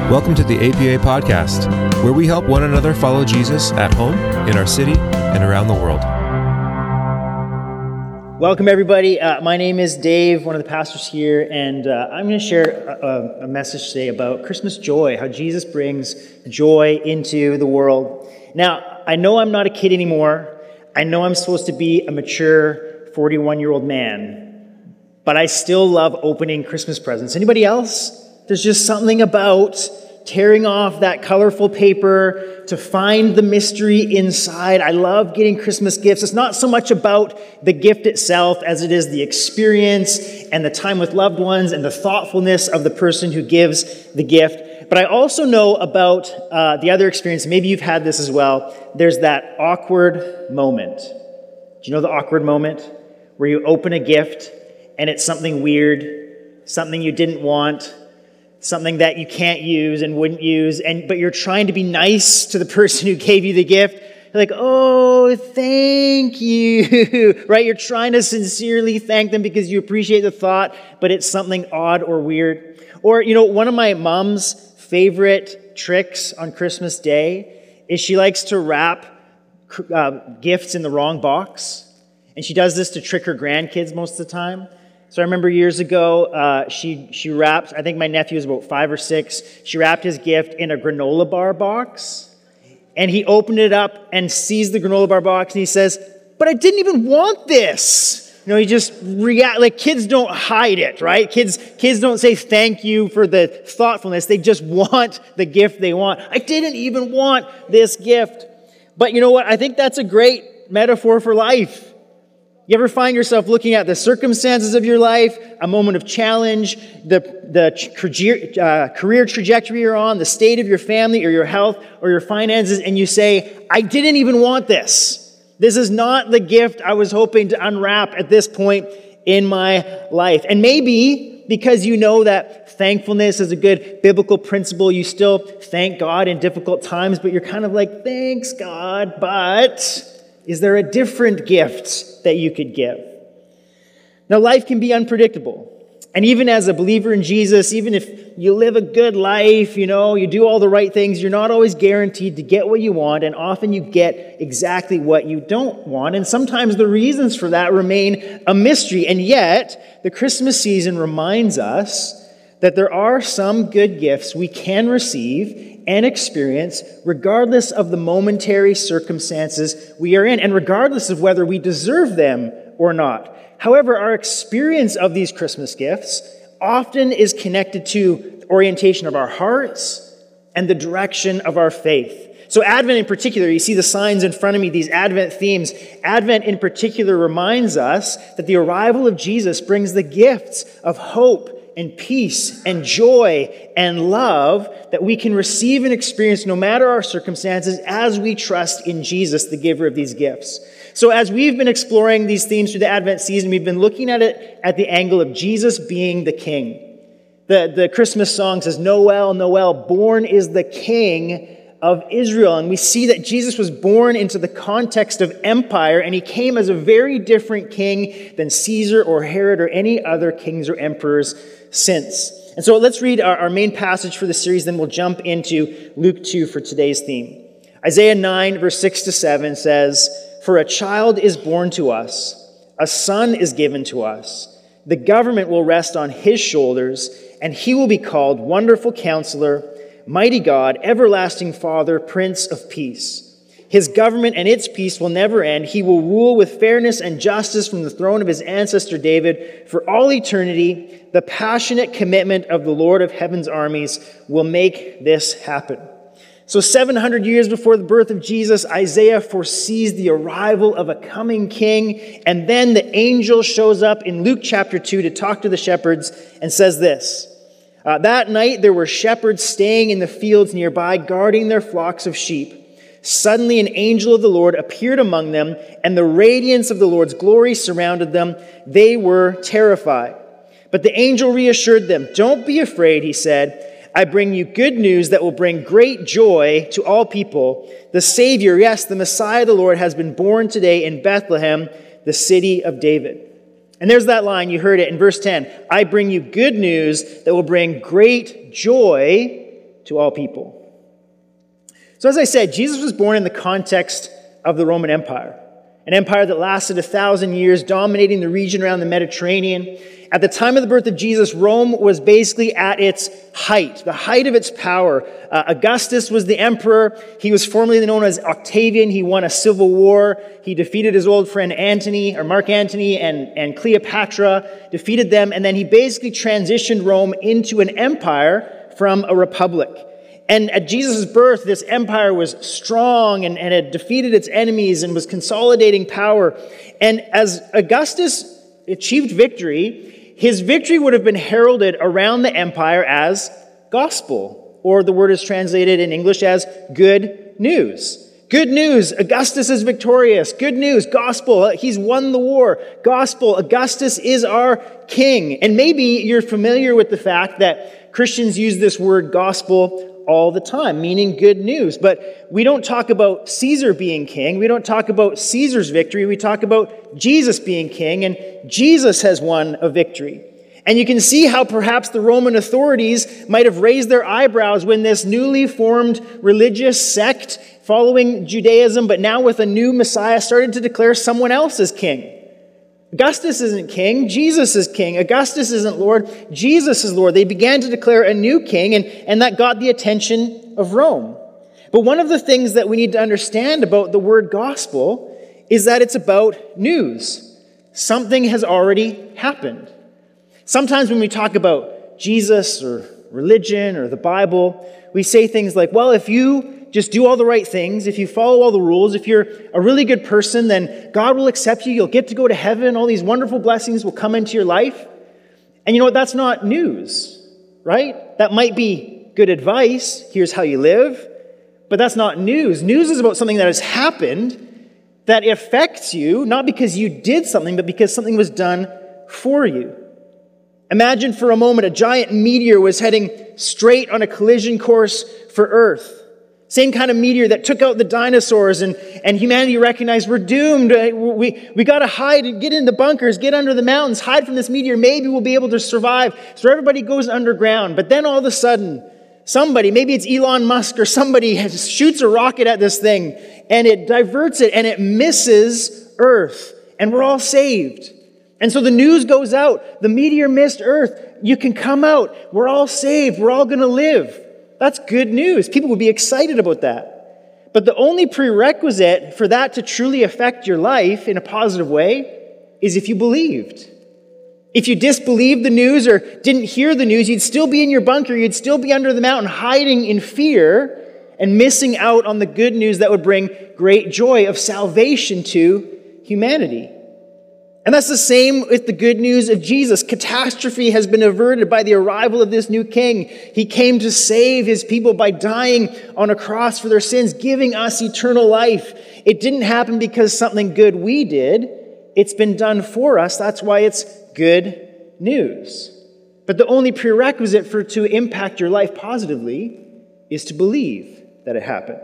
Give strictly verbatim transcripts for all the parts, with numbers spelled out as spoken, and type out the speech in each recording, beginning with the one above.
Welcome to the A P A Podcast, where we help one another follow Jesus at home, in our city, and around the world. Welcome, everybody. Uh, my name is Dave, one of the pastors here, and uh, I'm going to share a, a message today about Christmas joy, how Jesus brings joy into the world. Now, I know I'm not a kid anymore. I know I'm supposed to be a mature forty-one-year-old man, but I still love opening Christmas presents. Anybody else? There's just something about tearing off that colorful paper to find the mystery inside. I love getting Christmas gifts. It's not so much about the gift itself as it is the experience and the time with loved ones and the thoughtfulness of the person who gives the gift. But I also know about uh, the other experience. Maybe you've had this as well. There's that awkward moment. Do you know the awkward moment where you open a gift and it's something weird, something you didn't want, something that you can't use and wouldn't use, and but you're trying to be nice to the person who gave you the gift. You're like, oh, thank you, right? You're trying to sincerely thank them because you appreciate the thought, but it's something odd or weird. Or, you know, one of my mom's favorite tricks on Christmas Day is she likes to wrap uh, gifts in the wrong box, and she does this to trick her grandkids most of the time. So I remember years ago, uh, she she wrapped, I think my nephew was about five or six, she wrapped his gift in a granola bar box, and he opened it up and sees the granola bar box, and he says, but I didn't even want this. You know, he just react, like kids don't hide it, right? Kids, kids don't say thank you for the thoughtfulness, they just want the gift they want. I didn't even want this gift. But you know what, I think that's a great metaphor for life. You ever find yourself looking at the circumstances of your life, a moment of challenge, the, the career, uh, career trajectory you're on, the state of your family or your health or your finances, and you say, I didn't even want this. This is not the gift I was hoping to unwrap at this point in my life. And maybe because you know that thankfulness is a good biblical principle, you still thank God in difficult times, but you're kind of like, thanks, God, but is there a different gift that you could give? Now, life can be unpredictable. And even as a believer in Jesus, even if you live a good life, you know, you do all the right things, you're not always guaranteed to get what you want, and often you get exactly what you don't want. And sometimes the reasons for that remain a mystery. And yet, the Christmas season reminds us that there are some good gifts we can receive and experience regardless of the momentary circumstances we are in, and regardless of whether we deserve them or not. However, our experience of these Christmas gifts often is connected to orientation of our hearts and the direction of our faith. So Advent in particular, you see the signs in front of me, these Advent themes. Advent in particular reminds us that the arrival of Jesus brings the gifts of hope and peace and joy and love that we can receive and experience no matter our circumstances as we trust in Jesus, the giver of these gifts. So as we've been exploring these themes through the Advent season, we've been looking at it at the angle of Jesus being the King. The, the Christmas song says, Noel, Noel, born is the King of Israel. And we see that Jesus was born into the context of empire, and he came as a very different king than Caesar or Herod or any other kings or emperors since. And so let's read our, our main passage for the series, then we'll jump into Luke two for today's theme. Isaiah nine, verse six to seven says, For a child is born to us, a son is given to us. The government will rest on his shoulders, and he will be called Wonderful Counselor, Mighty God, Everlasting Father, Prince of Peace. His government and its peace will never end. He will rule with fairness and justice from the throne of his ancestor David for all eternity. The passionate commitment of the Lord of heaven's armies will make this happen. So seven hundred years before the birth of Jesus, Isaiah foresees the arrival of a coming king. And then the angel shows up in Luke chapter two to talk to the shepherds and says this. Uh, that night there were shepherds staying in the fields nearby, guarding their flocks of sheep. Suddenly an angel of the Lord appeared among them, and the radiance of the Lord's glory surrounded them. They were terrified. But the angel reassured them. Don't be afraid, he said. I bring you good news that will bring great joy to all people. The Savior, yes, the Messiah, the Lord, has been born today in Bethlehem, the city of David. And there's that line, you heard it in verse ten. I bring you good news that will bring great joy to all people. So as I said, Jesus was born in the context of the Roman Empire, an empire that lasted a thousand years, dominating the region around the Mediterranean. At the time of the birth of Jesus, Rome was basically at its height, the height of its power. Uh, Augustus was the emperor. He was formerly known as Octavian. He won a civil war. He defeated his old friend Antony, or Mark Antony, and, and Cleopatra, defeated them, and then he basically transitioned Rome into an empire from a republic. And at Jesus' birth, this empire was strong and, and had defeated its enemies and was consolidating power. And as Augustus achieved victory, his victory would have been heralded around the empire as gospel, or the word is translated in English as good news. Good news, Augustus is victorious. Good news, gospel, he's won the war. Gospel, Augustus is our king. And maybe you're familiar with the fact that Christians use this word gospel all the time, meaning good news. But we don't talk about Caesar being king. We don't talk about Caesar's victory. We talk about Jesus being king, and Jesus has won a victory. And you can see how perhaps the Roman authorities might have raised their eyebrows when this newly formed religious sect following Judaism, but now with a new Messiah, started to declare someone else as king. Augustus isn't king, Jesus is king. Augustus isn't Lord, Jesus is Lord. They began to declare a new king, and, and that got the attention of Rome. But one of the things that we need to understand about the word gospel is that it's about news. Something has already happened. Sometimes when we talk about Jesus or religion or the Bible, we say things like, well, if you just do all the right things, if you follow all the rules, if you're a really good person, then God will accept you, you'll get to go to heaven, all these wonderful blessings will come into your life. And you know what? That's not news, right? That might be good advice, here's how you live, but that's not news. News is about something that has happened that affects you, not because you did something, but because something was done for you. Imagine for a moment a giant meteor was heading straight on a collision course for Earth. Same kind of meteor that took out the dinosaurs, and, and humanity recognized we're doomed. We, we got to hide and get in the bunkers, get under the mountains, hide from this meteor. Maybe we'll be able to survive. So everybody goes underground. But then all of a sudden, somebody, maybe it's Elon Musk or somebody, shoots a rocket at this thing, and it diverts it, and it misses Earth, and we're all saved. And so the news goes out. The meteor missed Earth. You can come out. We're all saved. We're all going to live. That's good news. People would be excited about that. But the only prerequisite for that to truly affect your life in a positive way is if you believed. If you disbelieved the news or didn't hear the news, you'd still be in your bunker. You'd still be under the mountain hiding in fear and missing out on the good news that would bring great joy of salvation to humanity. And that's the same with the good news of Jesus. Catastrophe has been averted by the arrival of this new king. He came to save his people by dying on a cross for their sins, giving us eternal life. It didn't happen because something good we did. It's been done for us. That's why it's good news. But the only prerequisite for it to impact your life positively is to believe that it happened.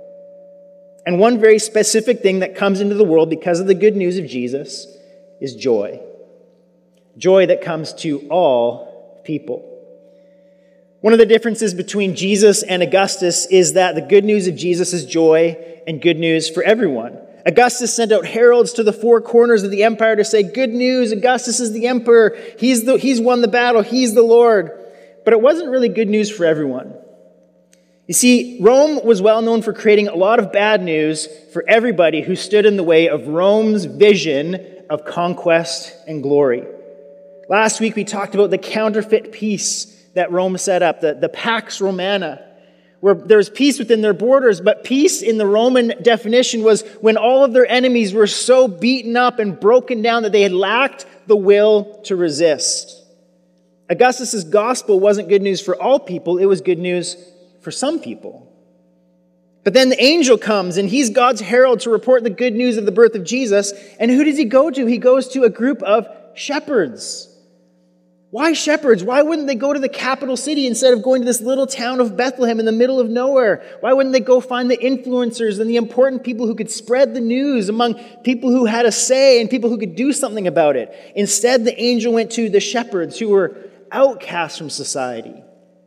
And one very specific thing that comes into the world because of the good news of Jesus is joy. Joy that comes to all people. One of the differences between Jesus and Augustus is that the good news of Jesus is joy and good news for everyone. Augustus sent out heralds to the four corners of the empire to say, good news, Augustus is the emperor. He's, the, he's won the battle. He's the Lord. But it wasn't really good news for everyone. You see, Rome was well known for creating a lot of bad news for everybody who stood in the way of Rome's vision of conquest and glory. Last week we talked about the counterfeit peace that Rome set up, the, the Pax Romana, where there's peace within their borders, but peace in the Roman definition was when all of their enemies were so beaten up and broken down that they had lacked the will to resist. Augustus' gospel wasn't good news for all people, it was good news for some people. But then the angel comes, and he's God's herald to report the good news of the birth of Jesus. And who does he go to? He goes to a group of shepherds. Why shepherds? Why wouldn't they go to the capital city instead of going to this little town of Bethlehem in the middle of nowhere? Why wouldn't they go find the influencers and the important people who could spread the news among people who had a say and people who could do something about it? Instead, the angel went to the shepherds who were outcasts from society.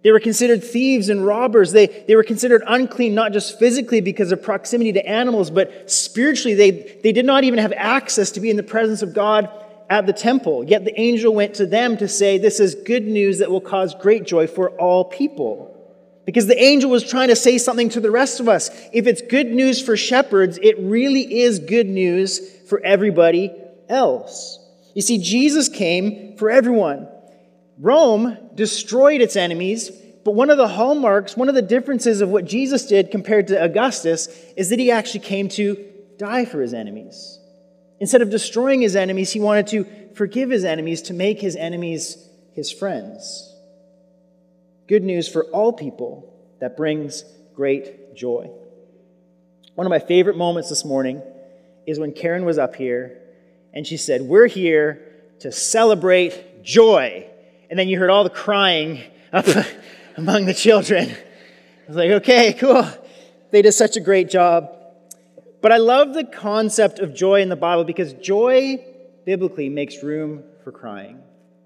They were considered thieves and robbers. They, they were considered unclean, not just physically because of proximity to animals, but spiritually. They, they did not even have access to be in the presence of God at the temple. Yet the angel went to them to say, this is good news that will cause great joy for all people. Because the angel was trying to say something to the rest of us. If it's good news for shepherds, it really is good news for everybody else. You see, Jesus came for everyone. Rome destroyed its enemies, but one of the hallmarks, one of the differences of what Jesus did compared to Augustus is that he actually came to die for his enemies. Instead of destroying his enemies, he wanted to forgive his enemies, to make his enemies his friends. Good news for all people that brings great joy. One of my favorite moments this morning is when Karen was up here and she said, we're here to celebrate joy. And then you heard all the crying up among the children. I was like, okay, cool. They did such a great job. But I love the concept of joy in the Bible because joy biblically makes room for crying.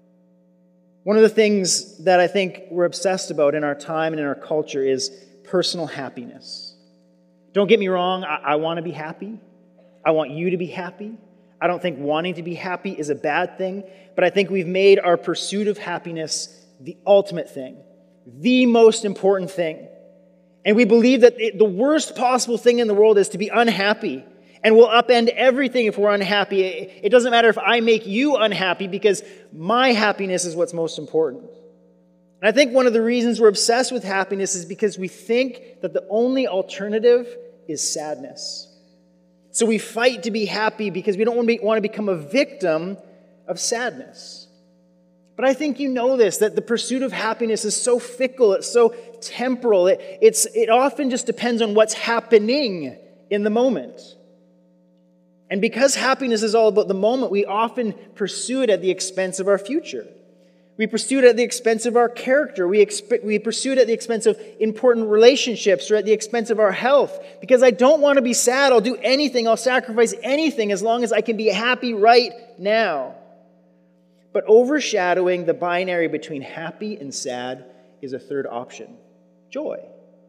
One of the things that I think we're obsessed about in our time and in our culture is personal happiness. Don't get me wrong, I, I want to be happy. I want you to be happy. I don't think wanting to be happy is a bad thing, but I think we've made our pursuit of happiness the ultimate thing, the most important thing. And we believe that it, the worst possible thing in the world is to be unhappy, and we'll upend everything if we're unhappy. It, it doesn't matter if I make you unhappy because my happiness is what's most important. And I think one of the reasons we're obsessed with happiness is because we think that the only alternative is sadness. So we fight to be happy because we don't want to, be, want to become a victim of sadness. But I think you know this, that the pursuit of happiness is so fickle, it's so temporal, it, it's, it often just depends on what's happening in the moment. And because happiness is all about the moment, we often pursue it at the expense of our future. We pursue it at the expense of our character. We, exp- we pursue it at the expense of important relationships or at the expense of our health. Because I don't want to be sad. I'll do anything. I'll sacrifice anything as long as I can be happy right now. But overshadowing the binary between happy and sad is a third option: joy.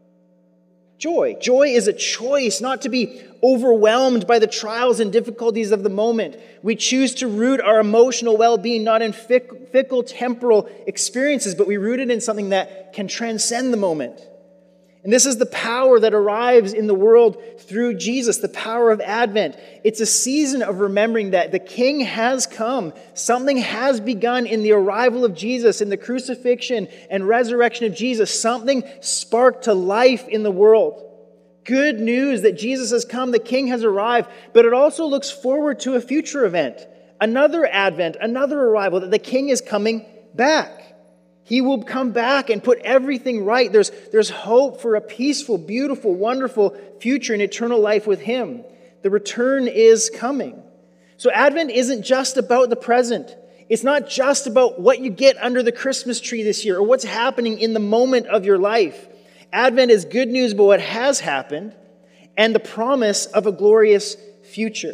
Joy. Joy is a choice not to be overwhelmed by the trials and difficulties of the moment. We choose to root our emotional well-being not in fickle, fickle temporal experiences, but we root it in something that can transcend the moment. And this is the power that arrives in the world through Jesus, the power of Advent. It's a season of remembering that the King has come. Something has begun in the arrival of Jesus, in the crucifixion and resurrection of Jesus. Something sparked to life in the world. Good news that Jesus has come, the King has arrived, but it also looks forward to a future event, another Advent, another arrival, that the King is coming back. He will come back and put everything right. There's, there's hope for a peaceful, beautiful, wonderful future and eternal life with Him. The return is coming. So Advent isn't just about the present. It's not just about what you get under the Christmas tree this year or what's happening in the moment of your life. Advent is good news about what has happened and the promise of a glorious future.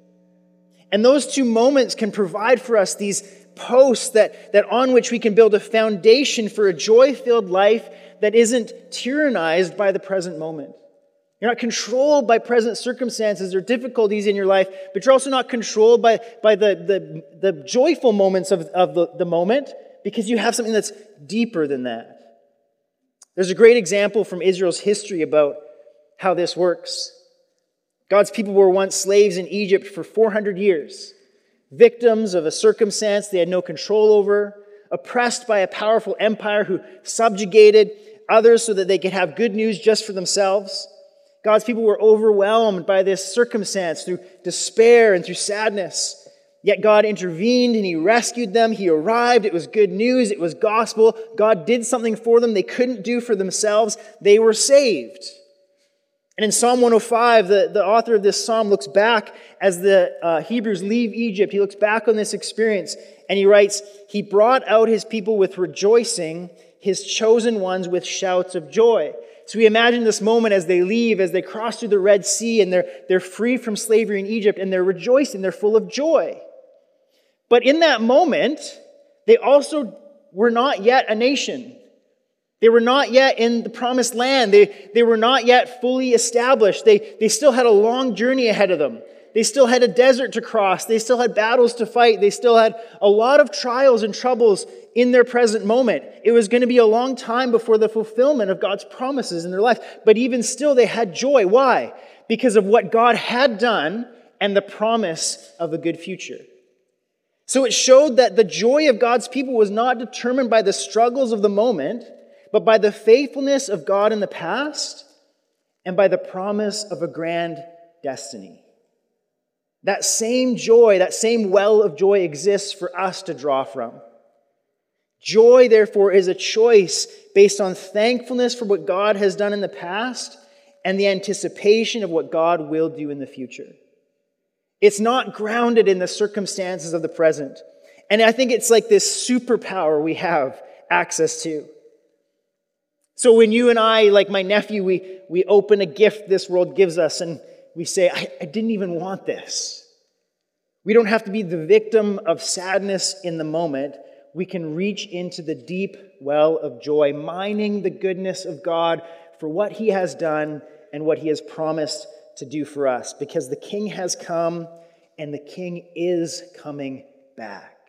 And those two moments can provide for us these posts that, that on which we can build a foundation for a joy-filled life that isn't tyrannized by the present moment. You're not controlled by present circumstances or difficulties in your life, but you're also not controlled by, by the, the, the joyful moments of, of the, the moment because you have something that's deeper than that. There's a great example from Israel's history about how this works. God's people were once slaves in Egypt for four hundred years. Victims of a circumstance they had no control over, oppressed by a powerful empire who subjugated others so that they could have good news just for themselves. God's people were overwhelmed by this circumstance through despair and through sadness. Yet God intervened and He rescued them. He arrived. It was good news. It was gospel. God did something for them they couldn't do for themselves. They were saved. And in Psalm one oh five, the, the author of this psalm looks back as the uh, Hebrews leave Egypt. He looks back on this experience and he writes, He brought out His people with rejoicing, His chosen ones with shouts of joy. So we imagine this moment as they leave, as they cross through the Red Sea and they're, they're free from slavery in Egypt and they're rejoicing, they're full of joy. But in that moment, they also were not yet a nation. They were not yet in the promised land. They, they were not yet fully established. They, they still had a long journey ahead of them. They still had a desert to cross. They still had battles to fight. They still had a lot of trials and troubles in their present moment. It was going to be a long time before the fulfillment of God's promises in their life. But even still, they had joy. Why? Because of what God had done and the promise of a good future. So it showed that the joy of God's people was not determined by the struggles of the moment, but by the faithfulness of God in the past and by the promise of a grand destiny. That same joy, that same well of joy exists for us to draw from. Joy, therefore, is a choice based on thankfulness for what God has done in the past and the anticipation of what God will do in the future. It's not grounded in the circumstances of the present. And I think it's like this superpower we have access to. So when you and I, like my nephew, we, we open a gift this world gives us and we say, I, I didn't even want this. We don't have to be the victim of sadness in the moment. We can reach into the deep well of joy, mining the goodness of God for what He has done and what He has promised to do for us. Because the King has come and the King is coming back.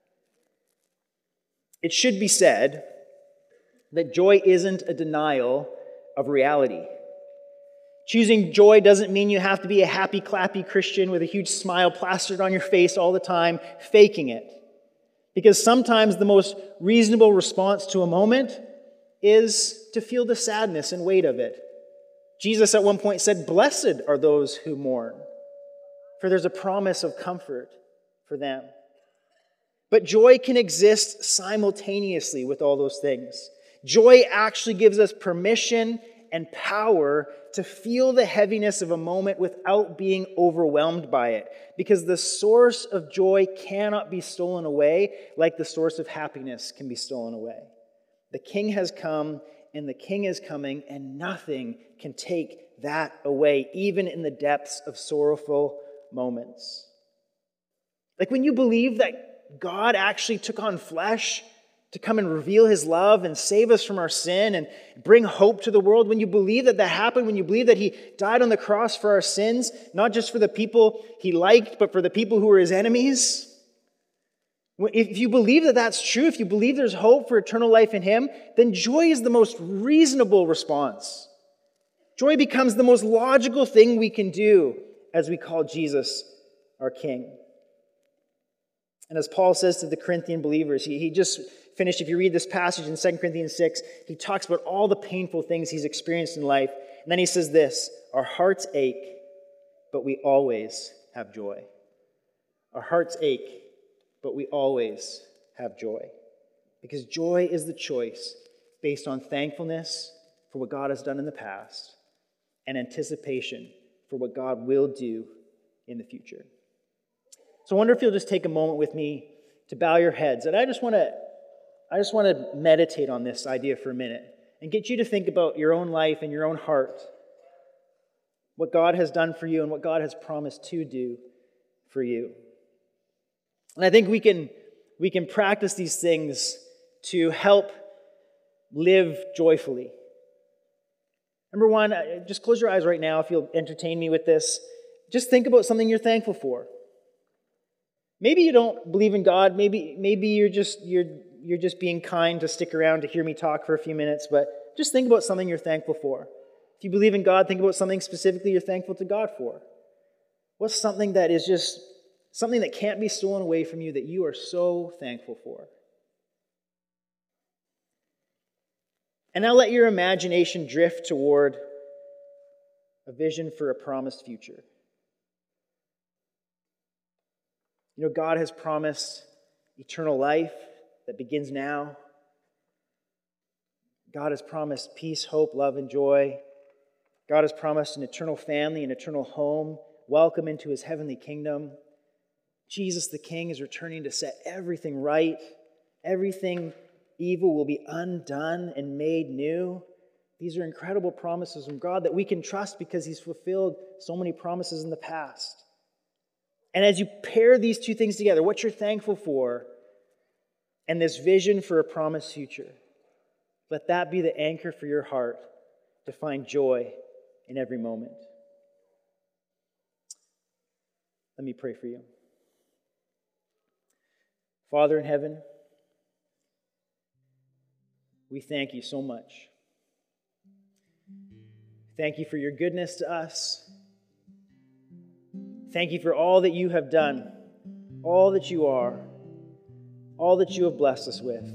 It should be said that joy isn't a denial of reality. Choosing joy doesn't mean you have to be a happy, clappy Christian with a huge smile plastered on your face all the time, faking it. Because sometimes the most reasonable response to a moment is to feel the sadness and weight of it. Jesus at one point said, "Blessed are those who mourn, for there's a promise of comfort for them." But joy can exist simultaneously with all those things. Joy actually gives us permission and power to feel the heaviness of a moment without being overwhelmed by it. Because the source of joy cannot be stolen away like the source of happiness can be stolen away. The King has come and the King is coming, and nothing can take that away, even in the depths of sorrowful moments. Like when you believe that God actually took on flesh to come and reveal His love and save us from our sin and bring hope to the world, when you believe that that happened, when you believe that He died on the cross for our sins, not just for the people He liked, but for the people who were His enemies, if you believe that that's true, if you believe there's hope for eternal life in Him, then joy is the most reasonable response. Joy becomes the most logical thing we can do as we call Jesus our King. And as Paul says to the Corinthian believers, he, he just finished, if you read this passage in Second Corinthians six, he talks about all the painful things he's experienced in life. And then he says this, our hearts ache, but we always have joy. Our hearts ache, but we always have joy. Because joy is the choice based on thankfulness for what God has done in the past and anticipation for what God will do in the future. So I wonder if you'll just take a moment with me to bow your heads. And I just want to I just want to meditate on this idea for a minute and get you to think about your own life and your own heart, what God has done for you and what God has promised to do for you. And I think we can, we can practice these things to help live joyfully. Number one, just close your eyes right now if you'll entertain me with this. Just think about something you're thankful for. Maybe you don't believe in God. Maybe, maybe you're just you're you're just being kind to stick around to hear me talk for a few minutes, but just think about something you're thankful for. If you believe in God, think about something specifically you're thankful to God for. What's something that is just something that can't be stolen away from you that you are so thankful for? And now let your imagination drift toward a vision for a promised future. You know, God has promised eternal life that begins now. God has promised peace, hope, love, and joy. God has promised an eternal family, an eternal home, welcome into His heavenly kingdom. Jesus the King is returning to set everything right. Everything evil will be undone and made new. These are incredible promises from God that we can trust because He's fulfilled so many promises in the past. And as you pair these two things together, what you're thankful for and this vision for a promised future, Let that be the anchor for your heart to find joy in every moment. Let me pray for you. Father in heaven, we thank you so much. Thank you for your goodness to us. Thank you for all that you have done, all that you are, all that you have blessed us with.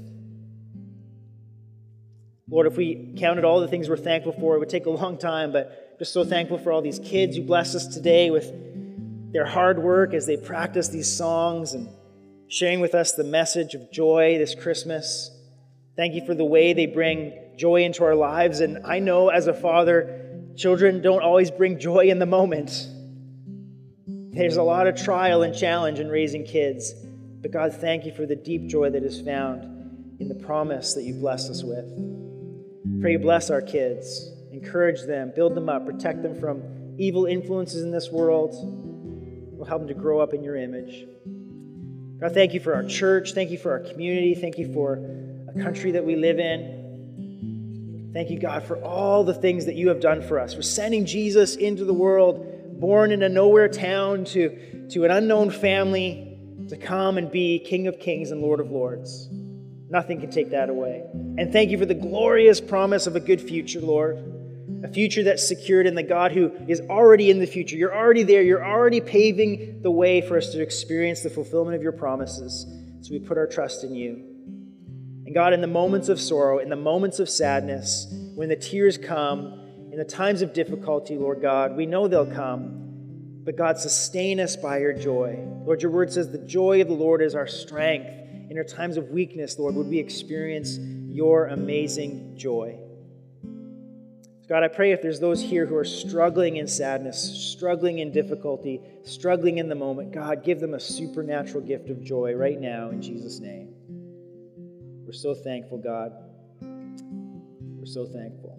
Lord, if we counted all the things we're thankful for, it would take a long time, but just so thankful for all these kids who blessed us today with their hard work as they practice these songs and sharing with us the message of joy this Christmas. Thank you for the way they bring joy into our lives. And I know as a father, children don't always bring joy in the moment. There's a lot of trial and challenge in raising kids. But God, thank you for the deep joy that is found in the promise that you've blessed us with. Pray you bless our kids. Encourage them, build them up, protect them from evil influences in this world. We'll help them to grow up in your image. God, thank you for our church. Thank you for our community. Thank you for a country that we live in. Thank you, God, for all the things that you have done for us, for sending Jesus into the world, born in a nowhere town to, to an unknown family, to come and be King of Kings and Lord of Lords. Nothing can take that away. And thank you for the glorious promise of a good future, Lord. A future that's secured in the God who is already in the future. You're already there. You're already paving the way for us to experience the fulfillment of your promises. So we put our trust in you. And God, in the moments of sorrow, in the moments of sadness, when the tears come, in the times of difficulty, Lord God, we know they'll come. But God, sustain us by your joy. Lord, your word says the joy of the Lord is our strength. In our times of weakness, Lord, would we experience your amazing joy. God, I pray if there's those here who are struggling in sadness, struggling in difficulty, struggling in the moment, God, give them a supernatural gift of joy right now in Jesus' name. We're so thankful, God. We're so thankful.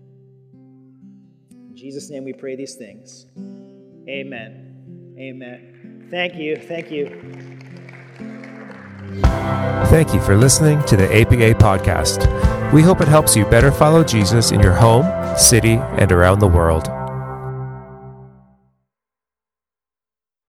In Jesus' name we pray these things. Amen. Amen. Thank you. Thank you. Thank you for listening to the A P A podcast. We hope it helps you better follow Jesus in your home, city, and around the world.